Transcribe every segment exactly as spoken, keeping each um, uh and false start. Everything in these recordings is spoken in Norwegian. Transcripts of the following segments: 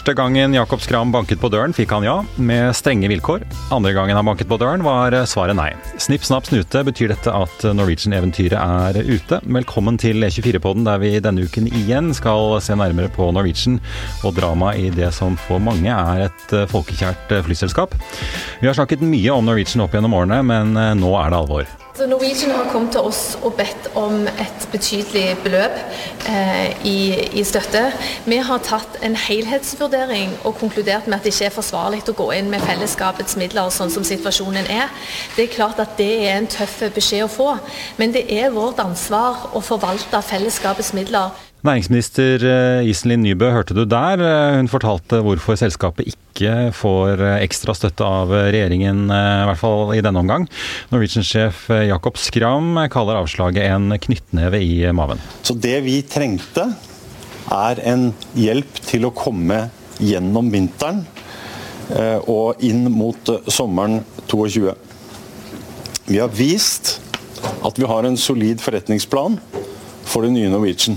Første gangen Jakob Skram banket på døren fikk han ja, med strenge vilkår. Andre gangen han banket på døren var svaret nei. Snipp, snapp, snute betyr dette at Norwegian-eventyret er ute. Velkommen til E tjuefire-podden, der vi denne uken igjen skal se nærmere på Norwegian og drama i det som for mange er et folkekjært flyselskap. Vi har snakket mye om Norwegian opp gjennom årene, men nå er det alvor. Så Norwegian har kommet til oss og bedt om et betydelig beløp eh, i, i støtte. Vi har tatt en helhetsvurdering og konkludert med at det ikke er forsvarlig å gå inn med fellesskapets midler sånn som situasjonen er. Det er klart at det er en tøff beskjed å få, men det er vårt ansvar å forvalte fellesskapets midler. Næringsminister Iselin Nybø hørte du der. Hun fortalte hvorfor selskapet ikke får ekstra støtte av regjeringen, i hvert fall i denne omgang. Norwegian-sjef Jakob Skram kaller avslaget en knyttneve i maven. Så det vi trengte er en hjelp til å komme gjennom vinteren og inn mot sommeren tjueto. Vi har vist at vi har en solid forretningsplan for det nye Norwegian.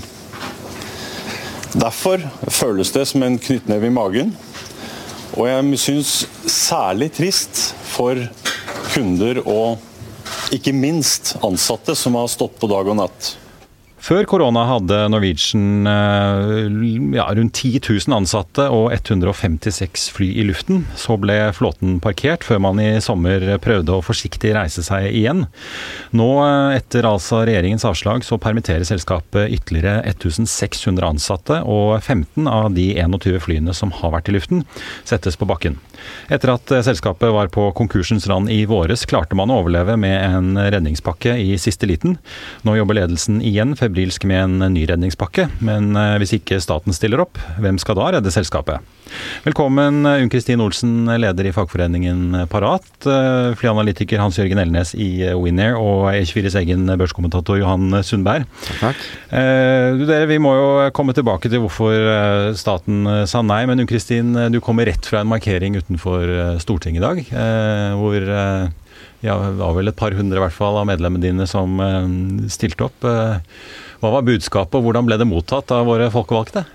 Derfor føles det som en knyttneve i magen, og jeg synes særlig trist for kunder og ikke minst ansatte som har stått på dag og natt. Før korona hadde Norwegian ja, rundt ti tusen ansatte og ett hundre femtiseks fly i luften. Så ble flåten parkert før man i sommer prøvde å forsiktig reise seg igjen. Nå, etter altså regjeringens avslag, så permitterer selskapet ytterligere ett tusen seks hundre ansatte, og femten av de tjueen flyene som har vært i luften, settes på bakken. Etter at selskapet var på konkursens rand i våres, klarte man å overleve med en redningspakke i siste liten. Nå jobber ledelsen igjen febrilsk med en ny redningspakke, men hvis ikke staten stiller opp, hvem skal da redde selskapet? Velkommen Unn-Kristin Olsen, leder i fagforeningen Parat, flyanalytiker Hans-Jørgen Elnes i Winair og E tjuefires egen børskommentator Johan Sundberg. Takk. Eh, dere, vi må jo komme tilbake til hvorfor staten sa nei, men Unn-Kristin, du kommer rett fra en markering utenfor Stortinget i dag, eh, hvor eh, ja, det var vel et par hundre i hvert fall av medlemmene dine som eh, stilte opp. Hva var budskapet, og hvordan ble det mottatt av våre folkevalgte?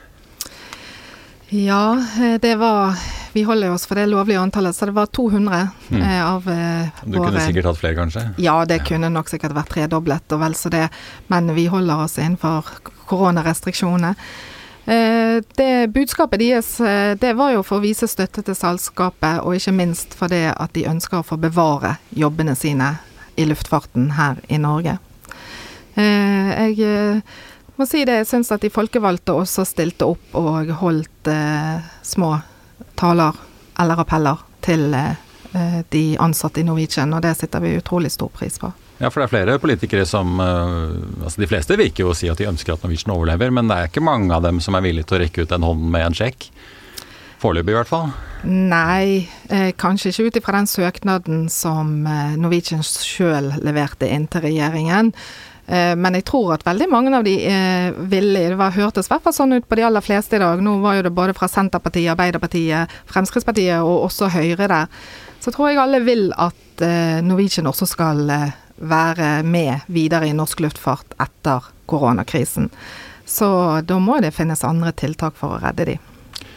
Ja, det var, vi holder oss for det lovlige antallet, så det var to hundre mm. eh, av eh, Du våre, kunne sikkert hatt flere kanskje? Ja, det ja. kunne nok sikkert vært tredoblet og vel så det, men vi holder oss innenfor koronarestriksjonene. Eh, det budskapet deres, det var jo for å vise støtte til selskapet, og ikke minst for det at de ønsker å få bevare jobbene sine i luftfarten her i Norge. Eh, jeg må si det, jeg synes at de folkevalgte også stilte opp og holdt eh, små taler eller appeller til eh, de ansatte i Norwegian, og det sitter vi utrolig stor pris på. Ja, for det er flere politikere som, uh, altså de fleste virker jo å si at de ønsker at Norwegian overlever, men det er ikke mange av dem som er villige til å rekke ut en hånd med en sjekk. Foreløpig i hvert fall. Nei, eh, kanskje ikke ut ifra den søknaden som eh, Norwegian selv leverte inn til regjeringen. Men jeg tror at veldig mange av de eh, ville, det var hørtes i hvert fall sånn ut på de aller fleste i dag. Nå var jo det både fra Senterpartiet, Arbeiderpartiet, Fremskrittspartiet og også Høyre der. Så tror jeg alle vil at eh, Norwegian også skal eh, være med videre i norsk luftfart etter koronakrisen. Så da må det finnes andre tiltak for å redde de.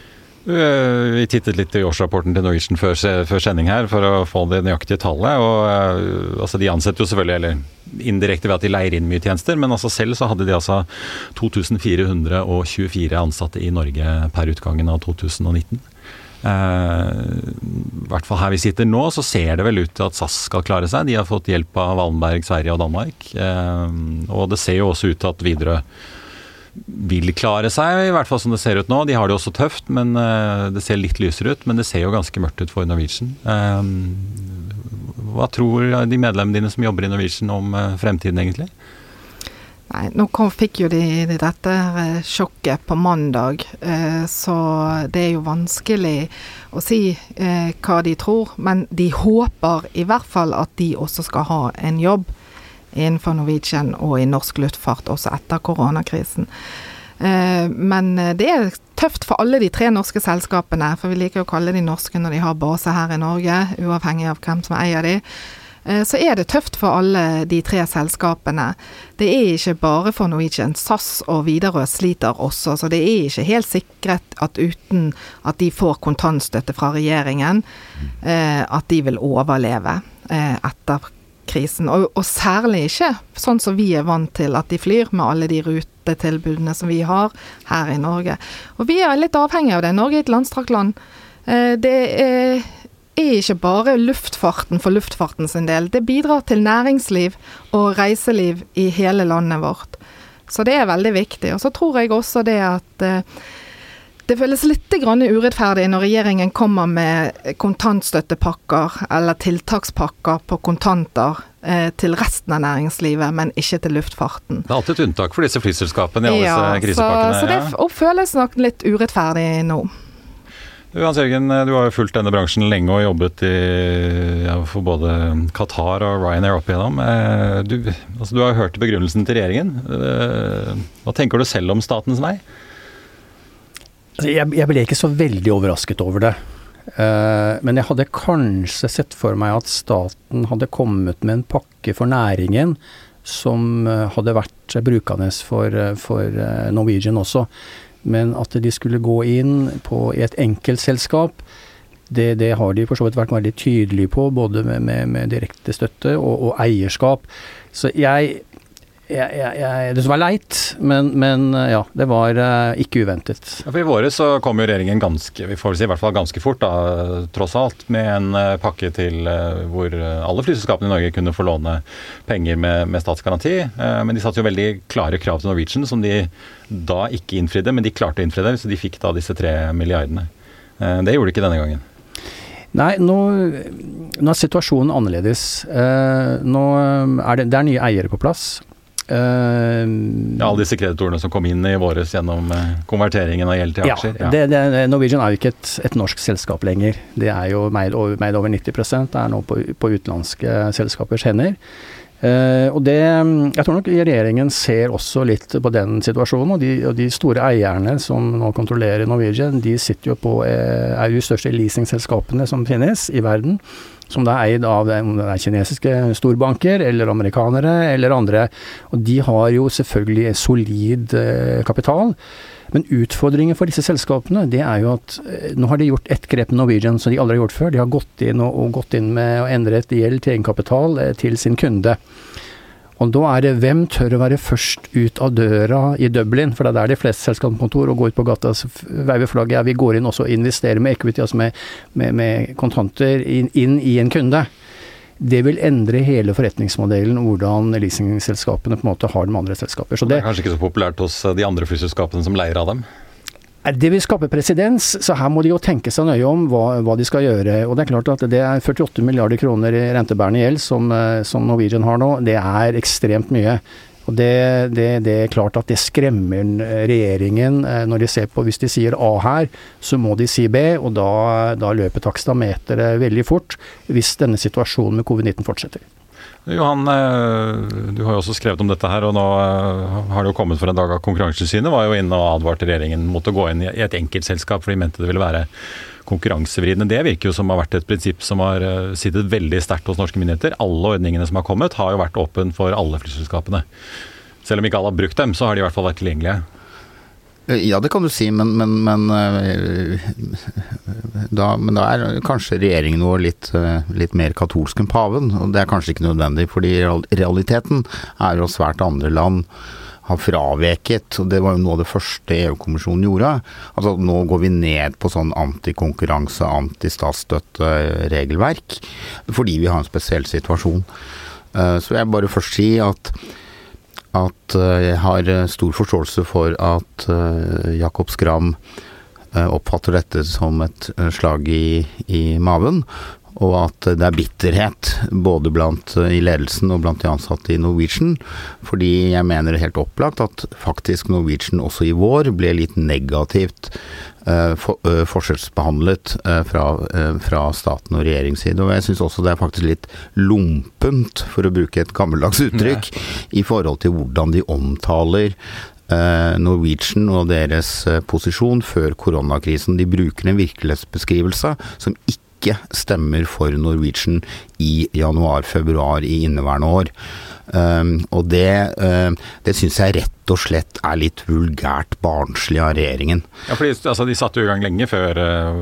Vi tittet litt i årsrapporten til Norwegian før, før sending her, for å få det nøyaktige tallet, og altså, de ansetter jo selvfølgelig, eller indirekte ved at de leier inn mye tjenester, men altså selv så hadde de altså to tusen fire hundre tjuefire ansatte i Norge per utgangen av to tusen nitten. Eh, I hvert fall her vi sitter nå, så ser det vel ut til at S A S skal klare seg. De har fått hjelp av Wallenberg, Sverige og Danmark, eh, og det ser jo også ut til at Widerøe vil klare seg, i hvert fall som det ser ut nå. De har det også tøft, men uh, det ser litt lysere ut, men det ser jo ganske mørkt ut for Norwegian. Um, hva tror de medlemmene dine som jobber i Norwegian om uh, fremtiden egentlig? Nei, nå kom, fikk jo de, de dette uh, sjokket på mandag, uh, så det er jo vanskelig å si uh, hva de tror, men de håper i hvert fall at de også skal ha en jobb innenfor Norwegian og i norsk luftfart også etter koronakrisen. Eh, men det er tøft for alle de tre norske selskapene, for vi liker å kalle de norske når de har base her i Norge, uavhengig av hvem som eier de. så er det tøft for alle de tre selskapene. Det er ikke bare for Norwegian. S A S og Widerøe sliter også, så det er ikke helt sikret at uten at de får kontantstøtte fra regjeringen, at de vil overleve etter krisen. Og, og særlig ikke sånn som vi er vant til at de flyr med alle de rutetilbudene som vi har her i Norge. Og vi er litt avhengige av det. Norge er et landstrakt land. Det er er ikke bare luftfarten for luftfarten sin del. Det bidrar til næringsliv og reiseliv i hele landet vårt. Så det er veldig viktig. Og så tror jeg også det at eh, det føles litt grann urettferdig når regjeringen kommer med kontantstøttepakker eller tiltakspakker på kontanter eh, til resten av næringslivet, men ikke til luftfarten. Det er alltid et unntak for disse flyselskapene i alle disse ja, krisepakkene. Så, så det ja. føles nok litt urettferdig nå. Hans Jørgen, du har jo fulgt denne bransjen lenge og jobbet i, ja, for både Qatar og Ryanair opp igjennom. Du, altså, du har hørt begrunnelsen til regjeringen. Hva tenker du selv om statens vei? Jeg, jeg ble ikke så veldig overrasket over det. Men jeg hadde kanskje sett for meg at staten hadde kommet med en pakke for næringen som hadde vært brukende for, for Norwegian også. Men at de skulle gå inn på et enkeltselskap, det, det har de for så vidt vært veldig tydelige på, både med, med, med direkte støtte og, og eierskap. Så jeg, jeg, jeg, jeg det var leit, men, men ja, det var uh, ikke uventet. Ja, for i våre så kom jo regjeringen ganske, vi får si i hvert fall ganske fort da, tross alt, med en uh, pakke til uh, hvor alle flyselskapene i Norge kunne få låne penger med, med statsgaranti, uh, men de satte jo veldig klare krav til Norwegian som de da ikke innfridde, men de klarte å innfridde, så de fikk da disse tre milliardene. Det gjorde de ikke denne gangen. Nei, nå, nå er situasjonen annerledes. Nå er det, det er nye eiere på plass. Ja, alle disse kreditorene som kom inn i våres gjennom konverteringen av gjeld til aksjer. Ja, det, det, Norwegian er jo ikke et, et norsk selskap lenger. Det er jo meid over, meid over nitti prosent, det er nå på, på utenlandske selskapers hender. Uh, og det, jeg tror nok regjeringen ser også litt på den situasjonen, og de, og de store eierne som nå kontrollerer Norwegian, de sitter jo på, uh, er jo de største leasingselskapene som finnes i verden, som da er eid av det er kinesiske storbanker, eller amerikanere, eller andre, og de har jo selvfølgelig solid uh, kapital. Men utfordringen for disse selskapene, det er jo at eh, nå har de gjort ett grep med Norwegian som de aldri har gjort før. De har gått inn og, og gått inn med å endre et gjeld til egenkapital eh, til sin kunde. Og da er det hvem tør å være først ut av døra i Dublin, for det er der de fleste selskapskontor og går ut på gata og veiver flagget. Ja, vi går inn også og investerer med equity, altså med, med, med kontanter inn, inn i en kunde. Det vil endre hele forretningsmodellen, hvordan leasingselskapene på en måte har de andre selskaper. Så det, det er kanskje ikke så populært hos de andre flyselskapene som leier av dem? Det vil skape presedens, så her må de jo tenke seg nøye om hva, hva de skal gjøre. Og det er klart at det er førtiåtte milliarder kroner i rentebærende gjeld som, som Norwegian har nå. Det er ekstremt mye. Og det, det, det er klart at det skremmer regjeringen når de ser på, hvis de sier A her, så må de si B, og da, da løper takstameteret veldig fort hvis denne situasjonen med covid nitten fortsetter. Johan, du har jo også skrevet om dette her, og nå har det jo kommet for en dag av Konkurransetilsynet, var jo inne og advarte regjeringen mot å gå inn i et enkeltselskap, for de mente det ville være konkurransevridende. Det virker jo som har vært et prinsipp som har sittet veldig sterkt hos norske myndigheter. Alle ordningene som har kommet har jo vært åpen for alle flyselskapene. Selv om ikke alle har brukt dem, så har de i hvert fall vært tilgjengelige. Ja, det kan du si, men, men, men, da, men da er kanskje regjeringen vår litt, litt mer katolsk enn paven, og det er kanskje ikke nødvendig, fordi realiteten er jo svært andre land har fraveket, og det var jo noe av det første E U-kommisjonen gjorde. Altså nå går vi ned på sånn antikonkurranse, antistatsstøtte-regelverk, fordi vi har en spesiell situasjon. Så jeg bare først si at, at jeg har stor forståelse for at Jakob Skram oppfatter dette som et slag i, i maven, og at det er bitterhet både blant i ledelsen og blant de ansatte i Norwegian, fordi jeg mener helt opplagt at faktisk Norwegian også i vår ble litt negativt uh, for, uh, forskjellsbehandlet uh, fra, uh, fra staten og regjeringsside, og jeg synes også det er faktisk litt lumpent, for å bruke et gammeldags uttrykk, ja. I forhold til hvordan de omtaler uh, Norwegian og deres uh, posisjon før koronakrisen. De bruker en virkelighetsbeskrivelse som ikke ikke stemmer for Norwegian i januar-februar i inneværende år. Um, og det, uh, det synes jeg rett og slett er litt vulgært barnslig av regjeringen. Ja, fordi altså, de satte jo i gang lenge før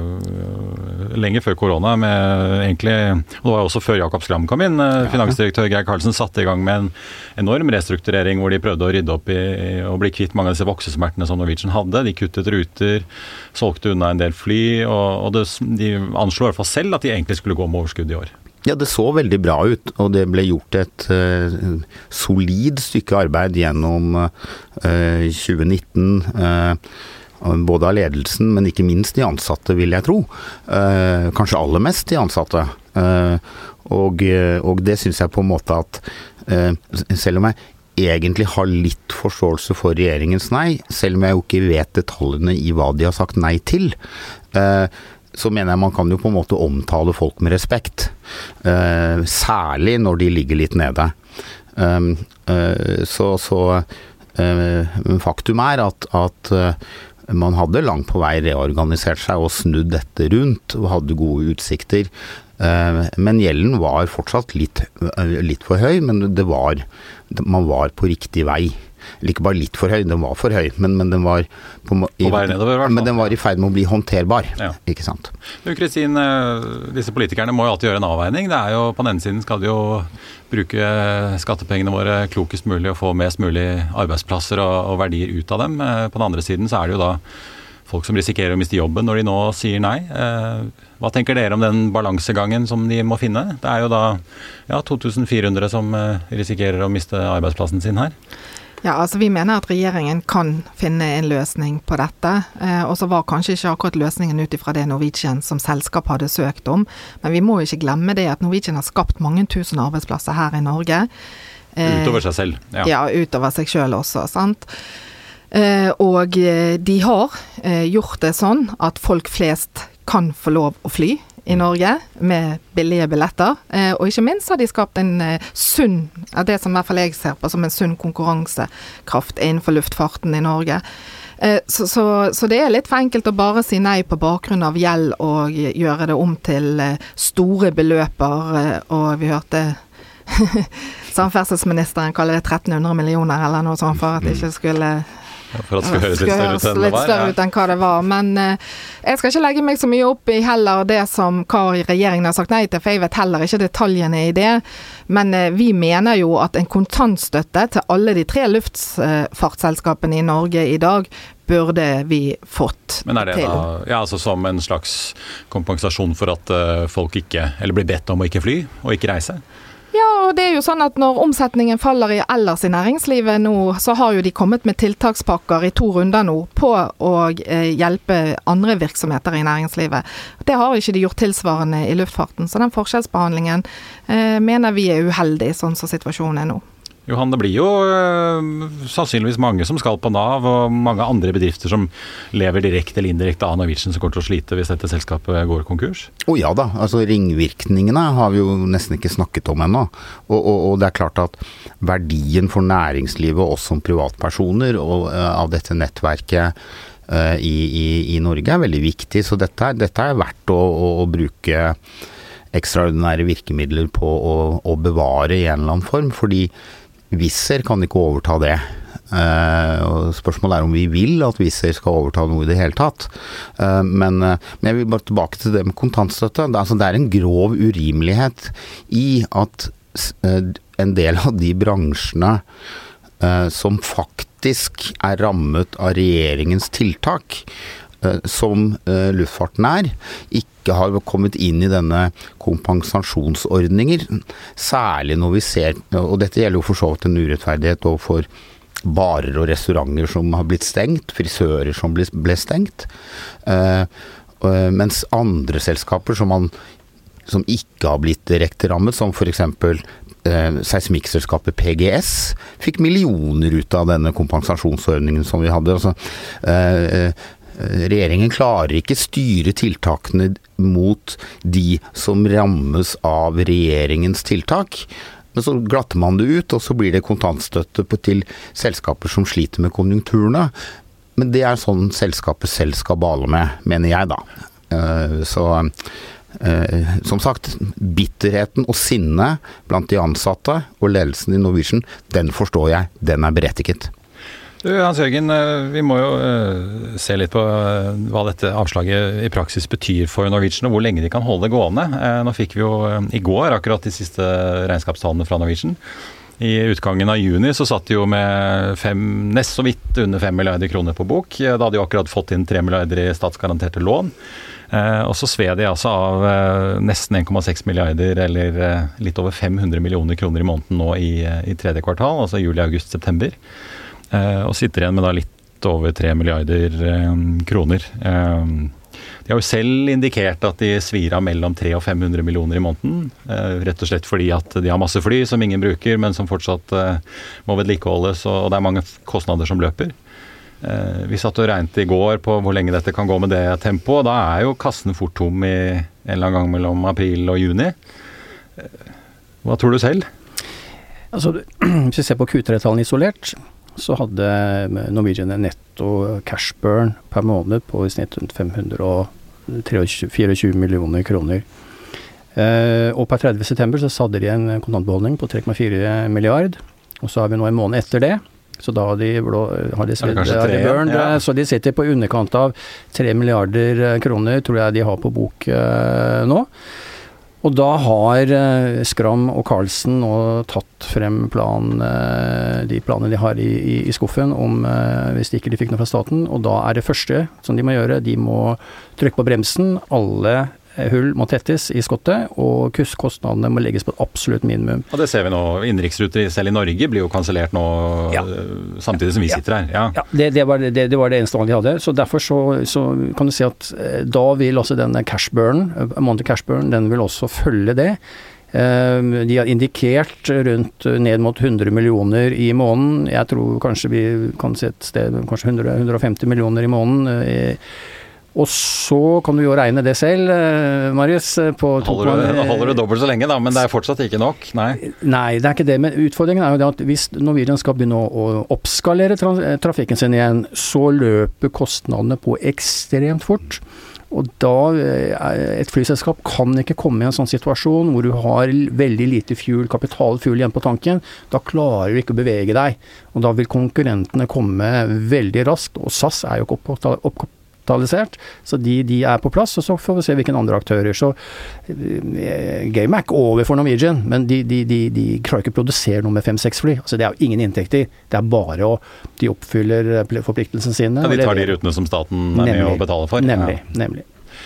uh, lenge før korona med egentlig, og det var jo også før Jakob Skram kom inn, uh, finansdirektør Geir Karlsen satte i gang med en enorm restrukturering hvor de prøvde å rydde opp i og bli kvitt mange av disse voksesmertene som Norwegian hadde. De kuttet ruter, solgte unna en del fly, og, og det, de anslo i hvert fall selv at de egentlig skulle gå med overskudd i år. Ja, det så veldig bra ut, og det ble gjort et uh, solid stykke arbeid gjennom uh, tjue nitten, uh, både av ledelsen, men ikke minst de ansatte, vil jeg tro. Uh, kanskje aller mest de ansatte. Uh, og, og det synes jeg på en måte at, uh, selv om jeg egentlig har litt forståelse for regjeringens nei, selv om jeg jo ikke vet detaljene i hva de har sagt nei til, uh, så mener jeg man kan jo på en måte omtale folk med respekt, uh, særlig når de ligger litt nede. Um, uh, så så uh, faktum er at, at uh, man hadde langt på vei reorganisert seg og snudd dette rundt, og hadde gode utsikter. Uh, men gjelden var fortsatt litt, uh, litt for høy, men det var, man var på riktig vei. Eller ikke bare litt for høy, den var for høy, men, men, den, var på, i, på nedover, men den var i ferd med å bli håndterbar, ja. Ikke sant? Men Kristin, disse politikerne må jo alltid gjøre en avveining. Det er jo, på den ene siden skal de jo bruke skattepengene våre klokest mulig og få mest mulig arbeidsplasser og, og verdier ut av dem. På den andre siden så er det jo da folk som risikerer å miste jobben når de nå sier nei. Hva tenker dere om den balansegangen som de må finne? Det er jo da ja, to tusen fire hundre som risikerer å miste arbeidsplassen sin her. Ja, altså vi mener at regjeringen kan finne en løsning på dette, eh, og så var kanskje ikke akkurat løsningen ut ifra det Norwegian som selskap hadde søkt om, men vi må ikke glemme det at Norwegian har skapt mange tusen arbeidsplasser her i Norge. Eh, utover seg selv. Ja, ja utover seg selv også, sant? Eh, og de har eh, gjort det sånn at folk flest kan få lov å fly i Norge med billige billetter, eh, og ikke minst har de skapt en eh, sunn, det som i hvert fall jeg ser på som en sunn konkurransekraft innenfor luftfarten i Norge. Eh, så, så, så det er litt for enkelt å bare si nei på bakgrunn av gjeld og gjøre det om til eh, store beløper, eh, og vi hørte samferdselsministeren kalle det tretten hundre millioner eller noe sånt for at det ikke skulle Ja, for at det skulle høres litt større ut enn det litt var. Større ut enn hva det var. Men eh, jeg skal ikke legge meg så mye opp i heller det som hva regjeringen har sagt nei til, for jeg vet heller ikke detaljene i det. Men eh, vi mener jo at en kontantstøtte til alle de tre luftfartsselskapene i Norge i dag burde vi fått til. Men er det da, ja, altså som en slags kompensasjon for at uh, folk ikke, eller blir bedt om å ikke fly og ikke reise? Ja, og det er jo sånn at når omsetningen faller i ellers i næringslivet nå, så har jo de kommet med tiltakspakker i to runder nå på å eh, hjelpe andre virksomheter i næringslivet. Det har ikke de gjort tilsvarende i luftfarten, så den forskjellsbehandlingen eh, mener vi er uheldig sånn som situasjonen er nå. Johan, det blir jo øh, sannsynligvis mange som skal på Nav, og mange andre bedrifter som lever direkte eller indirekte av Norwegian som går til å slite hvis dette selskapet går konkurs? Å oh, ja da, altså ringvirkningene har vi jo nesten ikke snakket om ennå. Og, og, og det er klart at verdien for næringslivet og oss som privatpersoner og, uh, av dette nettverket uh, i, i, i Norge er veldig viktig, så dette, dette er verdt å, å, å bruke ekstraordinære virkemidler på å, å bevare i en eller annen form, fordi Wizz Air kan ikke overta det. Uh, og spørsmålet er om vi vil at Wizz Air skal overta noe i det hele tatt. Uh, men, uh, men jeg vil bare tilbake til det med kontantstøtte. Det, altså, det er en grov urimelighet i at uh, en del av de bransjene uh, som faktisk er rammet av regjeringens tiltak, uh, som uh, luftfarten er, ikke har kommet inn i denne kompensasjonsordninger, særlig når vi ser, og dette gjelder jo for så vidt en urettferdighet overfor barer og restauranter som har blitt stengt, frisører som ble, ble stengt, uh, uh, mens andre selskaper som, man, som ikke har blitt direkte rammet, som for eksempel uh, seismikkselskapet P G S, fikk millioner ut av denne kompensasjonsordningen som vi hadde. Altså, uh, uh, Regjeringen klarer ikke styre tiltakene mot de som rammes av regjeringens tiltak, men så glatter man det ut, og så blir det kontantstøtte til selskaper som sliter med konjunkturene. Men det er sånn selskapet selv skal bale med, mener jeg da. Så eh, som sagt, bitterheten og sinne blant de ansatte og ledelsen i Norwegian, den forstår jeg, den er berettiget. Du, Hans Jørgen, vi må jo uh, se litt på uh, hva dette avslaget i praksis betyr for Norwegian, og hvor lenge de kan holde det gående. Uh, nå fikk vi jo uh, i går akkurat de siste regnskapstallene fra Norwegian. I utgangen av juni så satt de jo med fem, nest så vidt under fem milliarder kroner på bok. Da hadde de akkurat fått inn tre milliarder i statsgaranterte lån. Uh, og så sved de altså av uh, nesten en komma seks milliarder, eller uh, litt over fem hundre millioner kroner i måneden nå i, uh, i tredje kvartal, altså juli, august, september. Uh, og sitter igjen med da litt over tre milliarder uh, kroner. Uh, de har jo selv indikert at de svir av mellom tre og fem hundre millioner i måneden, uh, rett og slett fordi at de har masse fly som ingen bruker, men som fortsatt uh, må vedlikeholdes, og det er mange kostnader som løper. Uh, vi satt og regnet i går på hvor lenge dette kan gå med det tempoet, da er jo kassen fort tom i en eller annen gang mellom april og juni. Uh, hva tror du selv? Altså, hvis vi ser på Q tre-tallene isolert, så hadde Norwegian en netto cash burn per måned på i snitt rundt fem hundre og tjuefire millioner kroner. Eh, og per tredje september så hadde de en kontantbeholdning på tre komma fire milliard, og så har vi nå en måned etter det, så da har de, blå, har de, sved, har de burn, ja. Så de sitter på underkant av tre milliarder kroner, tror jeg de har på bok eh, nå. Og da har eh, Skram og Carlsen nå tatt frem plan, eh, de planene de har i, i, i skuffen om eh, hvis de ikke de fikk noe fra staten, og da er det første som de må gjøre, de må trykke på bremsen, alle hull må tettes i skottet, og kostnadene må legges på et absolutt minimum. Og det ser vi nå, innenriksruter selv i Norge blir jo kansellert nå, ja. Samtidig som vi sitter her. Ja, ja det, det, var, det, det var det eneste valget de hadde, så derfor så, så kan du si at da vil også denne cashburn, måned cashburn, den vil også følge det. De har indikert rundt ned mot hundre millioner i måneden. Jeg tror kanskje vi kan se et sted, kanskje hundre til hundre og femti millioner i måneden. Og så kan du jo regne det selv, Marius. På holder, du, holder du dobbelt så lenge da, men det er fortsatt ikke nok, nei? Nei, det er ikke det, men utfordringen er jo det at hvis Norwegian skal begynne å oppskalere trafikken sin igjen, så løper kostnadene på ekstremt fort. Og da, et flyselskap kan ikke komme i en sånn situasjon hvor du har veldig lite fuel, kapitalfuel igjen på tanken, da klarer du ikke å bevege deg. Og da vil konkurrentene komme veldig raskt, og S A S er jo ikke oppkapitalisert, så de, de er på plass, og så får vi se hvilke andre aktører. Så uh, game er ikke over for Norwegian, men de, de, de, de klarer ikke å produsere noe med fem-seks fly. Altså det er jo ingen inntekter, det er bare å de oppfyller forpliktelsene sine. Ja, de tar de rutene som staten er med å betale for. Nemlig, ja. nemlig.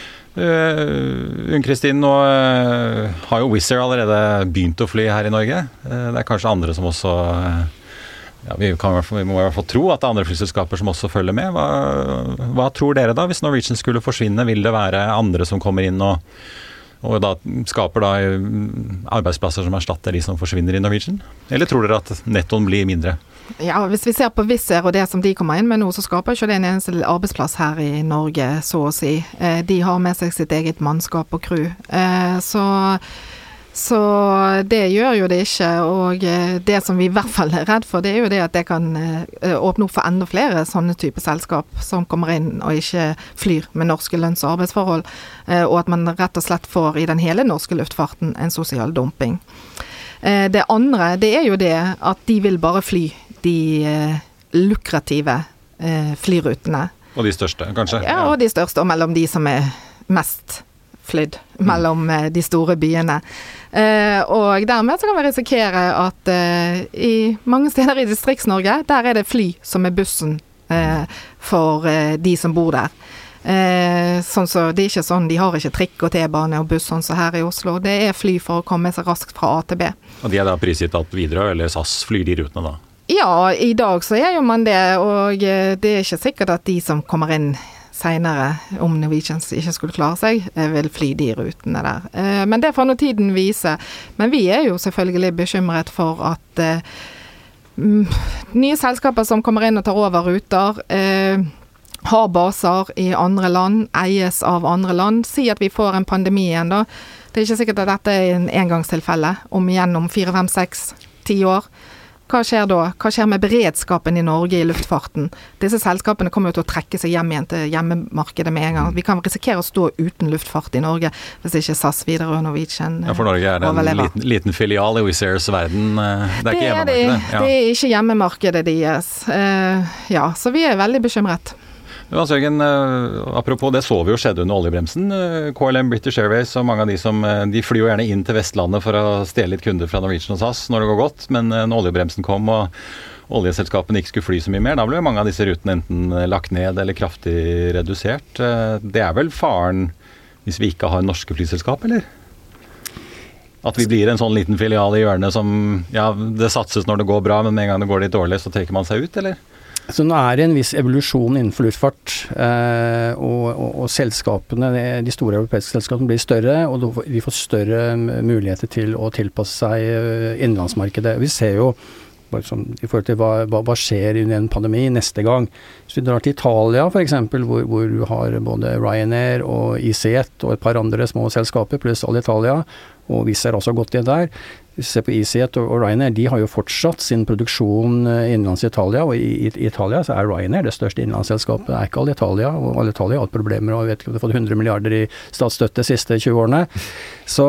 Uh, Unn-Kristin, nå uh, har jo Wizz Air allerede begynt å fly her i Norge. Uh, det er kanskje andre som også uh, ja, vi, kan, vi må i hvert fall tro at det er andre flyselskaper som også følger med. Hva, hva tror dere da? Hvis Norwegian skulle forsvinne, vil det være andre som kommer inn og, og da skaper da arbeidsplasser som erstatter de som forsvinner i Norwegian? Eller tror dere at nettoen blir mindre? Ja, hvis vi ser på Wizz Air og det som de kommer inn med nå, så skaper ikke det en eneste arbeidsplass her i Norge, så å si. De har med seg sitt eget mannskap og crew. Så... Så det gjør jo det ikke, og det som vi i hvert fall er redd for, det er jo det at det kan åpne opp for enda flere sånne type selskap som kommer inn og ikke flyr med norske lønns- og arbeidsforhold, og at man rett og slett får i den hele norske luftfarten en sosial dumping. Det andre, det er jo det at de vil bare fly de lukrative flyrutene. Og de største, kanskje? Ja, og de største, og mellom de som er mest flydd mellom eh, de store byene. Eh, og dermed så kan vi risikere at eh, i mange steder i Distrikts-Norge, der er det fly som er bussen eh, for eh, de som bor der. Eh, sånn så, det er ikke sånn, de har ikke trikk og T-bane og buss sånn som her i Oslo. Det er fly for å komme seg raskt fra A til B. Og de er da prisgitt at Widerøe eller S A S flyr de rutene da? Ja, i dag så er jo man det, og eh, det er ikke sikkert at de som kommer inn senere, om Norwegian ikke skulle klare seg, vil fly de rutene der. Men det får nå tiden vise. Men vi er jo selvfølgelig bekymret for at eh, nye selskaper som kommer inn og tar over ruter, eh, har baser i andre land, eies av andre land. Si at vi får en pandemi igjen da. Det er ikke sikkert at dette er en engangstilfelle, om igjen om fire, fem, seks, ti år. hva skjer da? Hva skjer med beredskapen i Norge i luftfarten? Disse selskapene kommer jo til å trekke seg hjem igjen til hjemmemarkedet med en gang. Vi kan risikere å stå uten luftfart i Norge hvis ikke SAS, Widerøe og Norwegian overlever. Ja, for Norge er det en liten, liten filial i Wizz Airs verden. Det er ikke hjemmemarkedet. Det, ja. det er ikke hjemmemarkedet deres. Uh, ja, så vi er veldig bekymret. Hans Jørgen, apropos det så vi jo skjedde under oljebremsen. K L M, British Airways og mange av de som de flyr jo gjerne inn til Vestlandet for å stjele litt kunder fra Norwegian og SAS når det går godt, men når oljebremsen kom og oljeselskapene ikke skulle fly så mye mer, da ble mange av disse rutene enten lagt ned eller kraftig redusert. Det er vel faren hvis vi ikke har norske flyselskap, eller? At vi blir en sånn liten filial i hjørnet som, ja, det satses når det går bra, men med en gang det går litt dårlig, så trekker man seg ut, eller? Så nå er det en viss evolusjon innenfor luftfart, eh, og, og, og selskapene, de store europeiske selskapene blir større, og vi får større muligheter til å tilpasse seg innenlandsmarkedet. Vi ser jo, bare sånn, i forhold til hva, hva, hva skjer under en pandemi neste gang. Hvis vi drar til Italia for eksempel, hvor, hvor du har både Ryanair og EasyJet og et par andre små selskaper, pluss Alitalia, og vi ser også godt igjen der. Hvis vi ser på EasyJet og Ryanair, de har jo fortsatt sin produksjon innenlands i Italia, og i, i Italia så er Ryanair det største innenlandsselskapet, det er ikke Alitalia, og Alitalia har hatt problemer, og vet ikke om de har fått hundre milliarder i statsstøtte de siste tjue årene. Så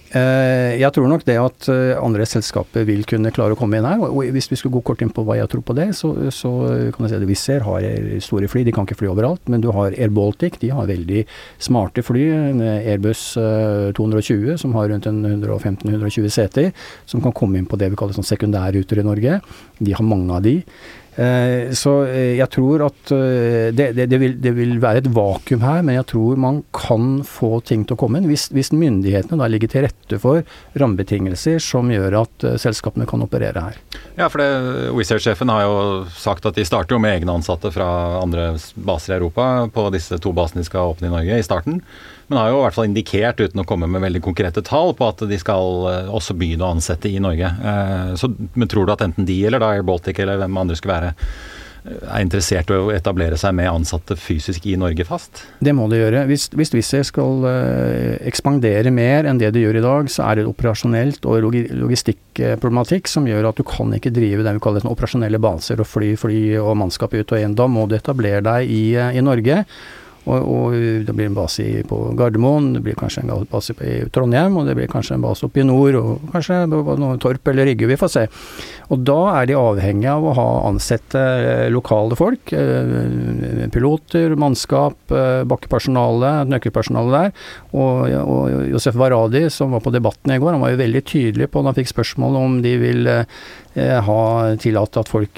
eh, jeg tror nok det at andre selskaper vil kunne klare å komme inn her, og hvis vi skulle gå kort inn på hva jeg tror på det, så, så kan jeg si at Wizz Air har store fly, de kan ikke fly overalt, men du har Air Baltic, de har veldig smarte fly, med Airbus to hundre og tjue, som har rundt hundre og femten til hundre og tjue seter, som kan komme inn på det vi kaller sånn sekundærruter i Norge. De har mange av de. Eh, så jeg tror at eh, det, det, det, vil, det vil være et vakuum her, men jeg tror man kan få ting til å komme inn hvis, hvis myndighetene da ligger til rette for rammebetingelser som gjør at uh, selskapene kan operere her. Ja, for det, Wizz Air-sjefen har jo sagt at de starter jo med egne ansatte fra andre baser i Europa på disse to basene de skal åpne i Norge i starten, men har jo i hvert fall indikert uten å komme med veldig konkrete tall på at de skal uh, også begynne å ansette i Norge. Uh, så, men tror du at enten de eller da Air Baltic eller hvem andre skulle være er interessert i å etablere seg med ansatte fysisk i Norge fast? Det må det gjøre. Hvis, hvis Wizz Air skal uh, ekspandere mer enn det de gjør i dag, så er det operasjonelt og logi- logistikkproblematikk som gjør at du kan ikke drive det vi kaller sånn operasjonelle baser og fly, fly og mannskap ut og inn. Da må du etablere deg i, i Norge. Og, og det blir en base i, på Gardermoen, det blir kanskje en base i Trondheim, og det blir kanskje en base oppe i nord, og kanskje noen Torp eller Rygge, vi får se. Og da er de avhengige av å ha ansette lokale folk, piloter, mannskap, bakkepersonale, nøkkelpersonale der, og, og Josef Varadi, som var på debatten i går, han var jo veldig tydelig på, han fikk spørsmål om de vil ha tillatt at folk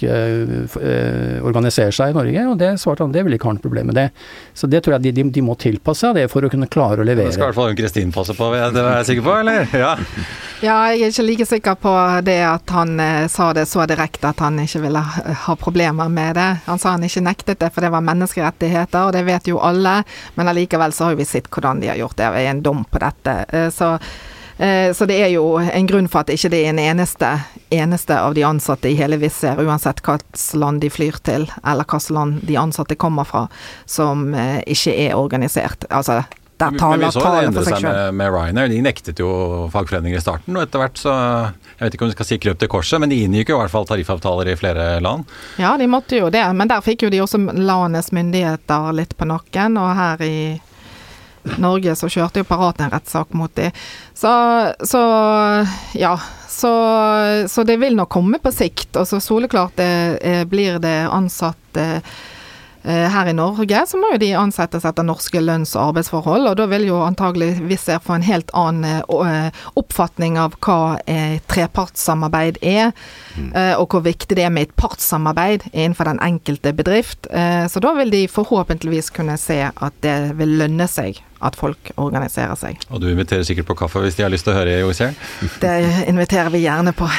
eh, organiserer seg i Norge, og det svarte han, det vil ikke ha noe problem med det. Så det tror jeg de, de, de må tilpasse seg det for å kunne klare å levere. Det skal i hvert fall Kristin passe på, det er jeg sikker på, eller? Ja. Ja, jeg er ikke like sikker på det at han eh, sa det så direkte at han ikke ville ha, ha problemer med det. Han sa han ikke nektet det, for det var menneskerettigheter, og det vet jo alle, men allikevel så har vi sett hvordan de har gjort det, og en dom på dette. Eh, så Så det er jo en grunn for at ikke det er en eneste, eneste av de ansatte i hele Wizz Air, uansett hvilket land de flyr til, eller hvilket land de ansatte kommer fra, som ikke er organisert. Altså, der taler, men vi så det endre seg selv. med, med Ryanair. De nektet jo fagforeninger i starten, og etter hvert så, jeg vet ikke om vi skal si krøp til korset, men de inngikk jo i hvert fall tariffavtaler i flere land. Ja, de måtte jo det, men der fikk jo de også landets myndigheter litt på nakken, og her i Norge så kjørte jo Parat en rettssak mot de. Så, så ja, så, så det vil nok komme på sikt, og så soleklart det, blir det ansatt her i Norge, så må jo de ansettes etter norske lønns- og arbeidsforhold, og da vil jo antagelig Wizz Air få en helt annen oppfatning av hva trepartssamarbeid er, mm. og hvor viktig det er med et partssamarbeid innenfor den enkelte bedrift. Så da vil de forhåpentligvis kunne se at det vil lønne seg at folk organiserer seg. Og du inviterer sikkert på kaffe hvis de har lyst til å høre i Wizz Air? Det inviterer vi gjerne på.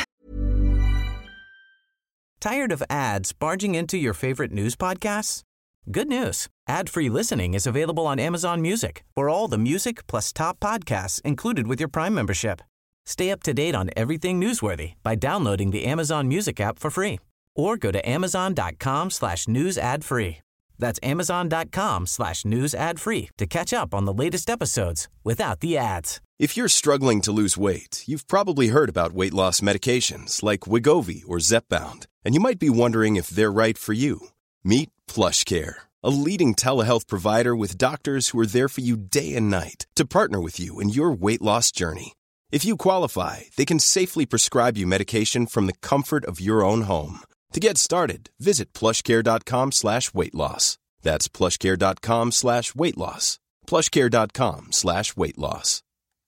Tired of ads barging into your favorite news podcasts? Good news. Ad-free listening is available on Amazon Music for all the music plus top podcasts included with your Prime membership. Stay up to date on everything newsworthy by downloading the Amazon Music app for free or go to amazon.com slash news ad free. That's amazon.com slash news ad free to catch up on the latest episodes without the ads. If you're struggling to lose weight, you've probably heard about weight loss medications like Wegovy or Zepbound, and you might be wondering if they're right for you. Meet PlushCare, a leading telehealth provider with doctors who are there for you day and night to partner with you in your weight loss journey. If you qualify, they can safely prescribe you medication from the comfort of your own home. To get started, visit plushcare.com slash weight loss. That's plushcare.com slash weight loss. plushcare.com slash weight loss.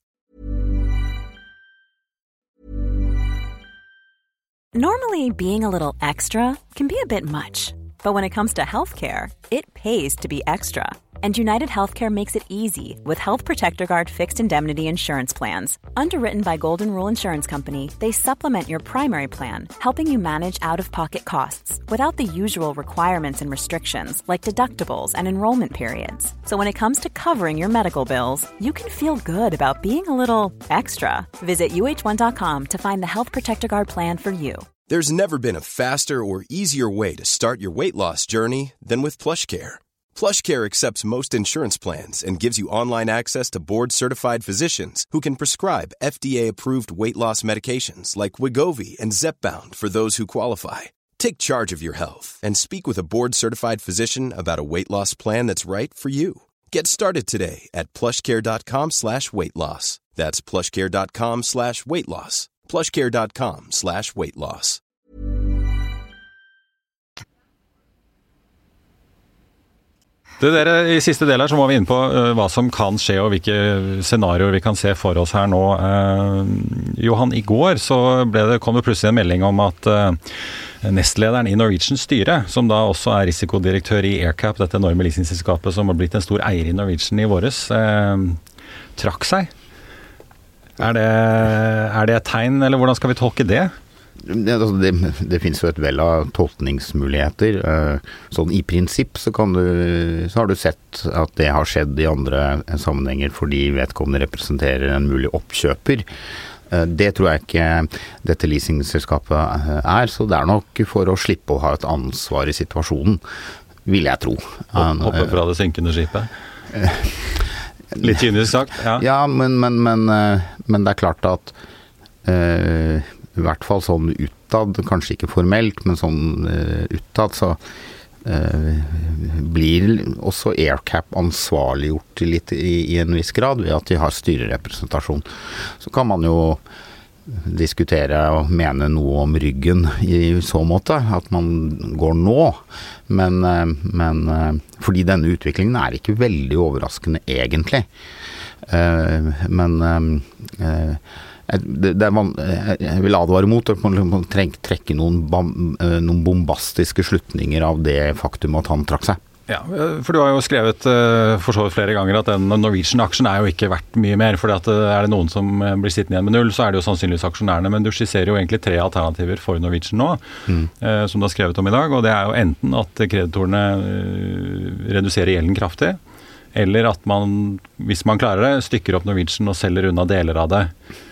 Normally, being a little extra can be a bit much. But when it comes to healthcare, it pays to be extra. And United Healthcare makes it easy with Health Protector Guard fixed indemnity insurance plans. Underwritten by Golden Rule Insurance Company, they supplement your primary plan, helping you manage out-of-pocket costs without the usual requirements and restrictions like deductibles and enrollment periods. So when it comes to covering your medical bills, you can feel good about being a little extra. Visit U H one dot com to find the Health Protector Guard plan for you. There's never been a faster or easier way to start your weight loss journey than with PlushCare. PlushCare accepts most insurance plans and gives you online access to board-certified physicians who can prescribe F D A-approved weight loss medications like Wegovy and Zepbound for those who qualify. Take charge of your health and speak with a board-certified physician about a weight loss plan that's right for you. Get started today at plushcare.com slash weight loss. That's plushcare.com slash weight loss. plushcare.com slash weight loss. Du, dere, I siste del her så må vi inn på uh, hva som kan skje og hvilke scenarioer vi kan se for oss her nå. Uh, Johan, i går så ble det, kom det plutselig en melding om at uh, nestlederen i Norwegian styre, som da også er risikodirektør i AerCap, dette enorme leasingselskapet som har blitt en stor eier i Norwegian i våres, uh, trakk seg. Er det, er det et tegn, eller hvordan skal vi tolke det? Det, altså det, det finnes jo et vel av tolkningsmuligheter. Sånn i prinsipp så, kan du, så har du sett at det har skjedd i andre sammenhenger fordi vedkommende representerer en mulig oppkjøper. Det tror jeg ikke dette leasingselskapet er, så det er nok for å slippe å ha et ansvar i situasjonen, vil jeg tro. Hoppe fra det synkende skipet? Litt kynisk sagt, ja. Ja, men, men, men, men det er klart at uh, i hvert fall sånn utad, kanskje ikke formelt, men sånn uh, utad, så uh, blir også AerCap ansvarliggjort litt i, i en viss grad ved at de har styrerepresentasjon. Så kan man jo diskutere og mene noe om ryggen i så måte, at man går nå, men, uh, men uh, fordi denne utviklingen er ikke veldig overraskende egentlig. Uh, men uh, Det, det er man, jeg vil advare mot at man trenger trekke noen, bam, noen bombastiske slutninger av det faktum at han trakk seg. Ja, for du har jo skrevet for så vidt flere ganger at den Norwegian-aksjen er jo ikke verdt mye mer, fordi at er det noen som blir sittende igjen med null, så er det jo sannsynligvis aksjonærene, men du skisserer jo egentlig tre alternativer for Norwegian nå, mm. som du har skrevet om i dag, og det er jo enten at kreditorene reduserer gjelden kraftig, eller at man, hvis man klarer det, stykker opp Norwegian og selger unna deler av det.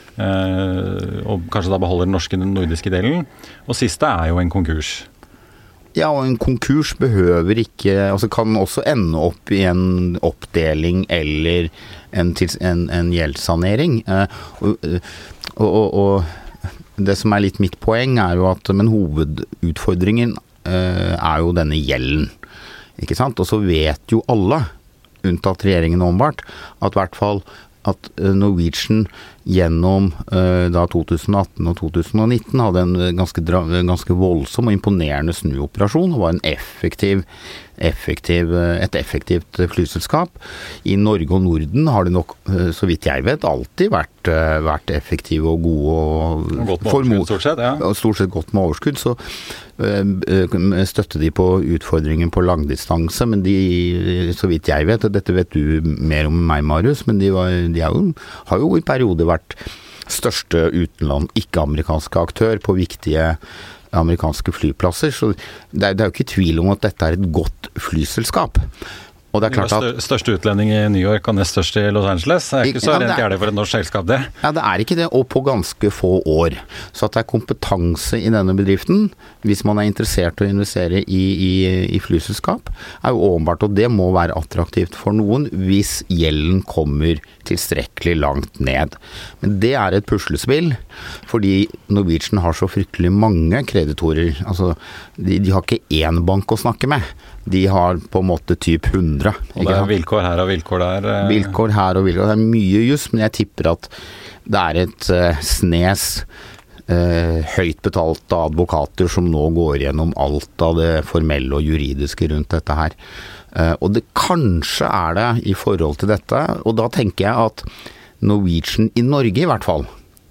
Uh, og kanskje da beholder den norske den nordiske delen. Og siste er jo en konkurs. Ja, og en konkurs behøver ikke, altså kan også ende opp i en oppdeling eller en, en, en gjeldssanering. Uh, og, og, og, og det som er litt mitt poeng er jo at, men hovedutfordringen uh, er jo denne gjelden. Ikke sant? Og så vet jo alle, unntatt regjeringen åpenbart, at i hvert fall at Norwegian gjennom uh, da to tusen atten og to tusen nitten hadde en ganske, ganske voldsom og imponerende snuoperasjon og var en effektiv, effektiv, et effektivt flyselskap. I Norge og Norden har det nok, uh, så vidt jeg vet, alltid vært, uh, vært effektive og gode. Og, og godt med overskudd, stort sett, ja. Og stort sett godt med overskudd, så uh, støtte de på utfordringen på langdistanse, men de, så vidt jeg vet, og dette vet du mer om meg, Marius, men de, var, de er jo, har jo i perioder vært største utenland, ikke-amerikanske aktør på viktige amerikanske flyplasser, så det er, det er jo ikke tvil om at dette er et godt flyselskap. Og det er klart at største utlending i New York og nest største i Los Angeles, det er ikke så rent gærent for et norsk selskap det. Ja, det er ikke det, og på ganske få år. Så at det er kompetanse i denne bedriften, hvis man er interessert i å investere i, i, i flyselskap, er jo åpenbart, og det må være attraktivt for noen hvis gjelden kommer tilstrekkelig langt ned. Men det er et puslespill, fordi Norwegian har så fryktelig mange kreditorer. Altså, de, de har ikke én bank å snakke med. De har på en måte typ hundre. Og det er vilkår her og vilkår der. Eh. Vilkår her og vilkår. Det er mye just, men jeg tipper at det er et uh, snes uh, høyt betalte advokater som nå går gjennom alt av det formelle og juridiske rundt dette her. Uh, og det kanskje er det i forhold til dette, og da tenker jeg at Norwegian i Norge i hvert fall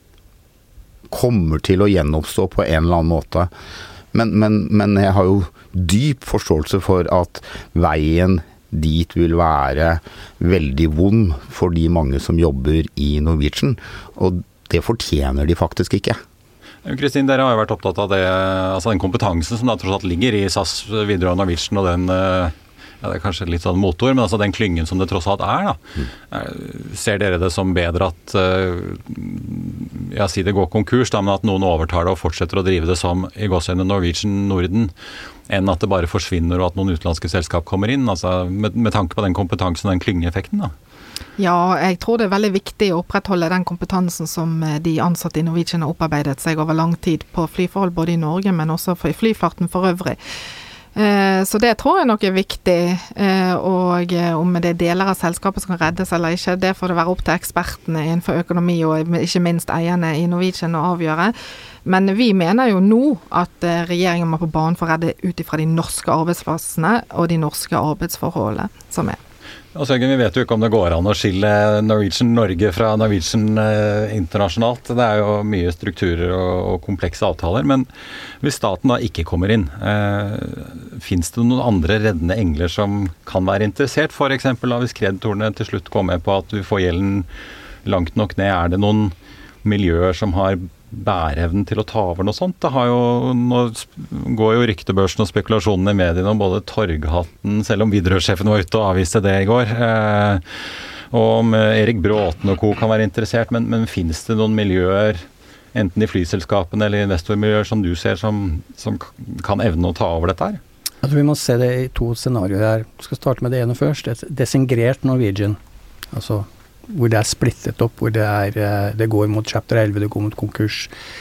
kommer til å gjenoppstå på en eller annen måte. Men, men, men jeg har jo dyp forståelse for at veien dit vil være veldig vond for de mange som jobber i Norwegian, og det fortjener de faktisk ikke. Kristin, dere har jo vært opptatt av det, altså den kompetansen som da tross alt ligger i S A S, Widerøe og Norwegian, og den, ja, det er kanskje litt sånn motor, men altså den klyngen som det tross alt er da. Mm. Ser dere det som bedre at, ja, si det går konkurs da, men at noen overtar det og fortsetter å drive det som i gåsehudene Norwegian Norden, enn at det bare forsvinner og at noen utenlandske selskap kommer inn, altså med, med tanke på den kompetansen og den klyngeeffekten da? Ja, jeg tror det er veldig viktig å opprettholde den kompetansen som de ansatte i Norwegian har opparbeidet seg over lang tid på flyforhold både i Norge, men også for flyfarten for øvrig. Så det tror jeg nok er viktig, og om det er deler av selskapet som kan reddes eller ikke, det får det være opp til ekspertene innenfor økonomi og ikke minst eierne i Norwegian å avgjøre. Men vi mener jo nå at regjeringen må på banen for å redde ut ifra de norske arbeidsplassene og de norske arbeidsforholdene som er. Og Søgen, vi vet jo ikke om det går an å skille Norwegian Norge fra Norwegian eh, internasjonalt. Det er jo mye strukturer og, og komplekse avtaler, men hvis staten da ikke kommer inn, eh, finnes det noen andre reddende engler som kan være interessert? For eksempel da, hvis kreditorene til slutt går med på at du får gjelden langt nok ned, er det noen miljøer som har bæreevnen til å ta over noe sånt? Det har jo, nå går jo ryktebørsen og spekulasjonene i mediene om både Torghatten, selv om Widerøe-sjefen var ute og avviste det i går, eh, og om Erik Bråten og co. kan være interessert, men, men finnes det noen miljøer, enten i flyselskapene eller investormiljøer som du ser som, som kan evne å ta over dette her? Jeg tror vi må se det i to scenarioer her. Vi skal starte med det ene først, et desingrert Norwegian, altså hvor det er splittet opp, hvor det, er, det går mot chapter elleve, det går mot konkurs.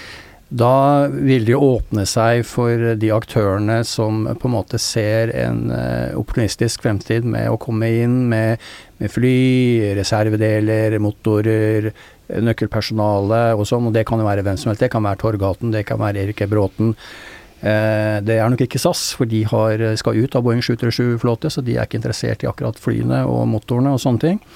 Da vil det jo åpne seg for de aktørene som på en måte ser en uh, opportunistisk fremtid med å komme inn med, med fly, reservedeler, motorer, nøkkelpersonale og sånn, og det kan jo være hvem som helst. Det kan være Torghatten, det kan være Erik Bråten. Uh, det er nok ikke S A S, for de har, skal ut av Boeing sju tre sju-flåte, så de er ikke interessert i akkurat flyene og motorene og sånne ting.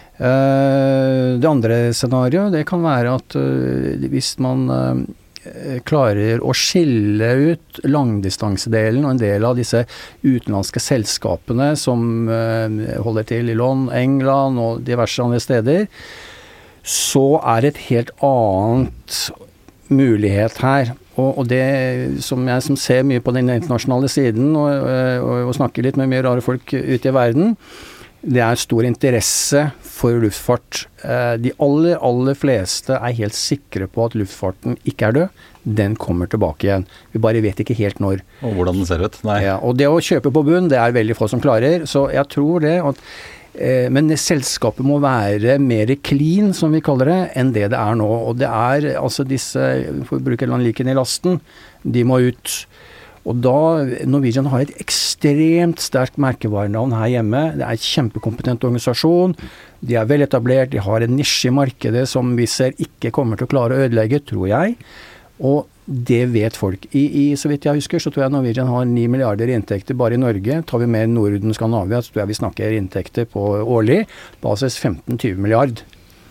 Uh, det andre scenarioet, det kan være at uh, hvis man uh, klarer å skille ut langdistansedelen og en del av disse utenlandske selskapene som uh, holder til i London, England og diverse andre steder, så er det et helt annet mulighet her. Og, og det som jeg som ser mye på den internasjonale siden og, og, og snakker litt med mye rare folk ute i verden, det er stor interesse for luftfart. De aller, aller fleste er helt sikre på at luftfarten ikke er død. Den kommer tilbake igjen. Vi bare vet ikke helt når. Og hvordan den ser ut. Nei. Ja, og det å kjøpe på bunn, det er veldig få som klarer. Så jeg tror det at eh, men selskapet må være mer clean, som vi kaller det, enn det det er nå. Og det er altså disse, for å bruke en liken i lasten, de må ut. Og da, Norwegian har et ekstremt sterkt merkevarenavn her hjemme. Det er en kjempekompetent organisasjon. De er vel etablert, de har en nisje i markedet som vi ser ikke kommer til å klare å ødelegge, tror jeg. Og det vet folk. I, i, så vidt jeg husker, så tror jeg Norwegian har ni milliarder inntekter bare i Norge. Tar vi med Norden, Skandinavia, så tror jeg vi snakker inntekter på årlig, basis femten til tjue milliard.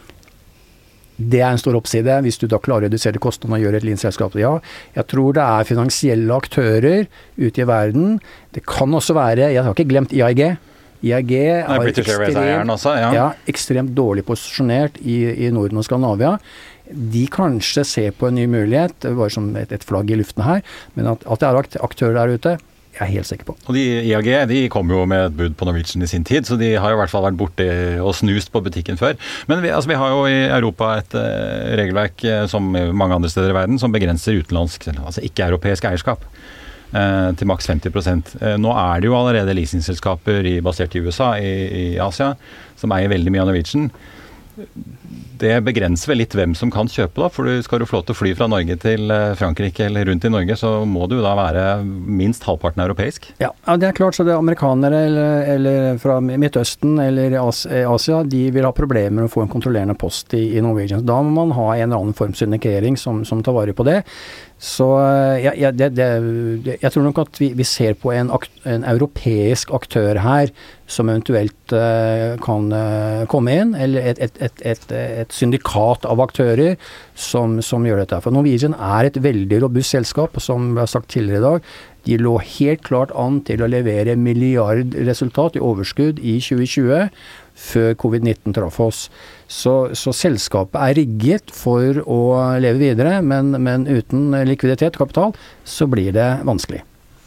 Det er en stor oppside, hvis du da klarer å redusere kostnadene og gjøre et lean-selskap. Ja, jeg tror det er finansielle aktører ute i verden. Det kan også være, jeg har ikke glemt I A G. I A G er ekstremt, også, ja. Ja, ekstremt dårlig posisjonert i, i Norden og Skandinavia. De kanskje ser på en ny mulighet, det var som et, et flagg i luften her, men at, at det er aktører der ute, jeg er helt sikker på. Og de I A G, de kom jo med et bud på Norwegian i sin tid, så de har jo i hvert fall vært borte og snust på butikken før. Men vi, altså, vi har jo i Europa et uh, regelverk, som i mange andre steder i verden, som begrenser utenlandsk, altså ikke-europeisk eierskap uh, til maks femti prosent. Uh, nå er det jo allerede leasingselskaper i, basert i U S A, i, i Asia, som eier veldig mye av Norwegian. Det begrenser vel litt hvem som kan kjøpe da, for du skal jo få lov til å fly fra Norge til Frankrike eller rundt i Norge, så må du da være minst halvparten europeisk. Ja, det er klart, så det er amerikanere eller, eller fra Midtøsten eller Asia, de vil ha problemer med å få en kontrollerende post i, i Norwegian. Da må man ha en eller annen form syndikering som, som tar vare på det. Så ja, ja, det, det, jeg tror nok at vi, vi ser på en, akt, en europeisk aktør her som eventuelt uh, kan uh, komme inn, eller et, et, et, et, et syndikat av aktører som, som gjør dette. For Norwegian er et veldig robust selskap, som vi har sagt tidligere i dag. De lå helt klart an til å levere milliardresultat i overskudd i tjue tjue, før covid nitten traff oss. Så, så selskapet er rigget for å leve videre, men, men uten likviditet og kapital, så blir det vanskelig.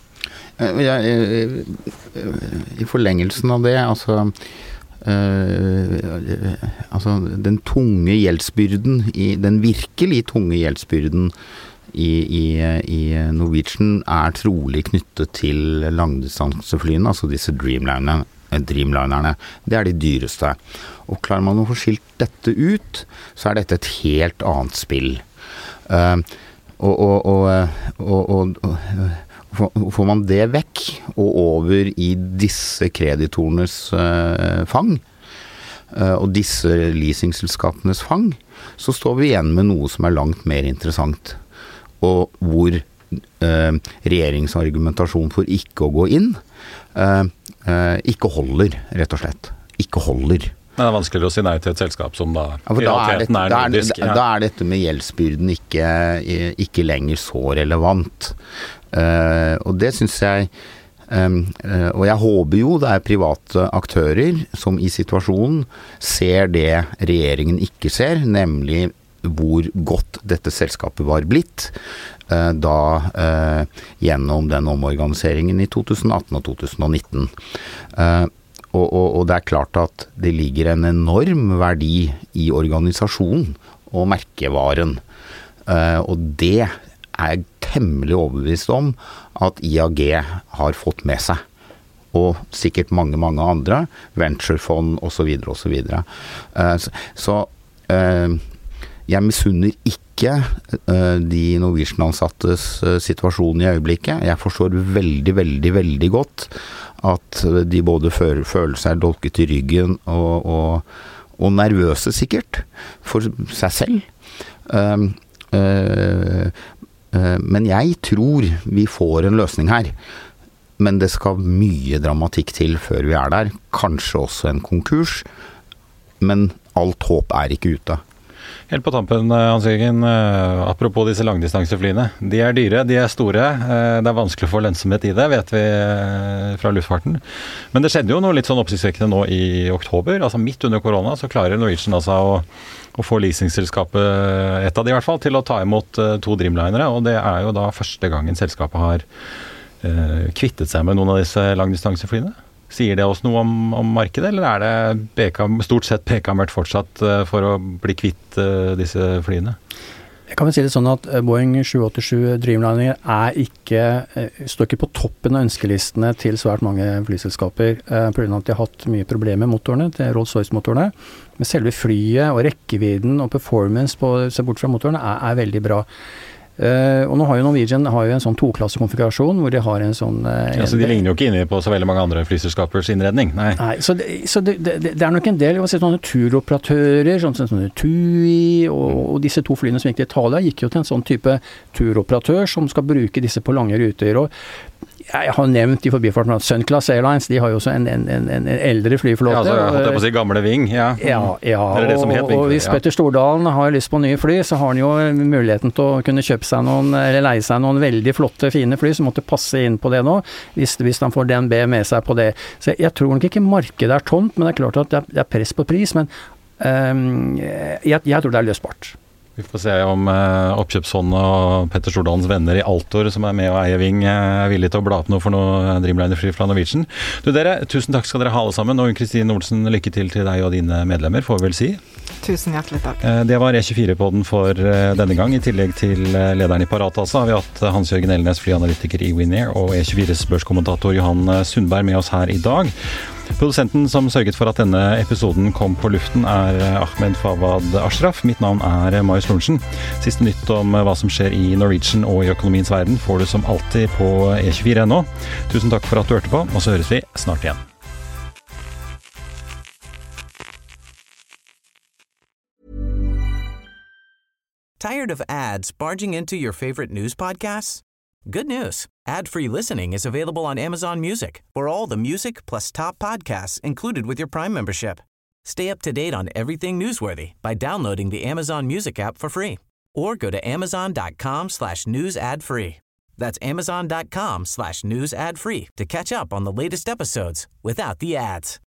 Jeg, I forlengelsen av det, altså, øh, altså den tunge gjeldsbyrden, i, den virkelig tunge gjeldsbyrden i, i, i Norwegian er trolig knyttet til langdistanseflyene, altså disse Dreamlinerne. Dreamlinerne, det er de dyreste. Og klarer man å få skilt dette ut, så er dette et helt annet spill. Uh, og, og, og, og, og, og får man det vekk, og over i disse kreditorenes uh, fang, uh, og disse leasingselskapenes fang, så står vi igjen med noe som er langt mer interessant, og hvor uh, regjeringsargumentasjon for ikke å gå inn, uh, Uh, ikke holder, rett og slett. Ikke holder. Men det er vanskeligere å si nei til et selskap som da ja, i realiteten er, er nordisk. Da, da er dette med gjeldsbyrden ikke, ikke lenger så relevant. Uh, og det synes jeg, um, uh, og jeg håper jo det er private aktører som i situasjonen ser det regjeringen ikke ser, nemlig hvor godt dette selskapet var blitt eh, da eh, gjennom den omorganiseringen i to tusen atten og to tusen nitten. Eh, og, og, og det er klart at det ligger en enorm verdi i organisasjonen og merkevaren. Eh, og det er jeg temmelig overbevist om at I A G har fått med seg. Og sikkert mange, mange andre, venturefond og så videre og så videre. Eh, så så eh, jeg misunner ikke uh, de Norwegian-ansattes uh, situasjon i øyeblikket. Jeg forstår veldig, veldig, veldig godt at uh, de både føler, føler seg dolket i ryggen og, og, og nervøse sikkert for seg selv. Um, uh, uh, men jeg tror vi får en løsning her. Men det skal mye dramatikk til før vi er der. Kanskje også en konkurs. Men alt håp er ikke ute. Helt på tampen, Hans-Jørgen, apropos disse langdistanseflyene. De er dyre, de er store. Det er vanskelig å få lønnsomhet i det, vet vi fra luftfarten. Men det skjedde jo noe litt sånn oppsiktsvekkende nå i oktober. Altså midt under korona så klarer Norwegian altså å, å få leasingselskapet, et av de i hvert fall, til å ta imot to Dreamlinere. Og det er jo da første gangen selskapet har eh, kvittet seg med noen av disse langdistanseflyene. Sier det oss noe om, om markedet, eller er det beka, stort sett pekammert fortsatt uh, for å bli kvitt uh, disse flyene? Jeg kan vel si det sånn at Boeing sju åttisju Dreamliner er ikke, står ikke på toppen av ønskelistene til svært mange flyselskaper, uh, på grunn av at de har hatt mye problemer med motorene, til Rolls-Royce-motorene. Men selve flyet og rekkevidden og performance på seg bort fra motorene er, er veldig bra. Uh, og nå har jo Norwegian har jo en sånn toklassekonfigurasjon hvor de har en sånn uh, ja, så de ligner jo ikke inne på så veldig mange andre flyselskapers innredning. Nei, Nei så, det, så det, det, det er nok en del, jeg har sett sånne turoperatører, sånn som sånne TUI, og, og disse to flyene som gikk til Italia, gikk jo til en sånn type turoperatør som skal bruke disse på lange ruter, og jeg har nevnt i forbifarten at Sun Class Airlines, de har jo også en, en, en, en eldre flyflåte. Ja, altså, jeg holdt jeg på å si gamle Ving, ja. Ja, ja. Det er det som het Ving. Og hvis Petter Stordalen har lyst på nye fly, så har han jo muligheten til å kunne kjøpe seg noen, eller leie seg noen veldig flotte, fine fly, som måtte passe inn på det nå, hvis, hvis han får D N B med seg på det. Så jeg, jeg tror nok ikke markedet er tomt, men det er klart at det er, det er press på pris, men um, jeg, jeg tror det er løsbart. Vi får se om uh, oppkjøpsfondet og Petter Stordalens venner i Altor, som er med og eier Ving, er villige til å bla opp noe for noe Dreamliner-fly fra Norwegian. Du dere, tusen takk skal dere ha alle sammen, og Kristin Olsen, lykke til til deg og dine medlemmer, får vi vel si. Tusen hjertelig takk. Uh, det var E tjuefire-podden for uh, denne gang. I tillegg til uh, lederen i Parat, altså, har vi hatt Hans-Jørgen Elnes, flyanalytiker i Winair, og E tjuefires børskommentator Johan Sundberg med oss her i dag. Produsenten som sørget for at denne episoden kom på luften er Ahmed Fawad Ashraf. Mitt navn er Marius Lorentzen. Siste nytt om hva som skjer i Norwegian og i økonomiens verden får du som alltid på e tjuefire punktum no. Tusen takk for at du hørte på, og så høres vi snart igjen. Tired of ads barging into your favorite news podcasts? Good news. Ad-free listening is available on Amazon Music for all the music plus top podcasts included with your Prime membership. Stay up to date on everything newsworthy by downloading the Amazon Music app for free or go to amazon.com slash news ad free. That's amazon.com slash news ad free to catch up on the latest episodes without the ads.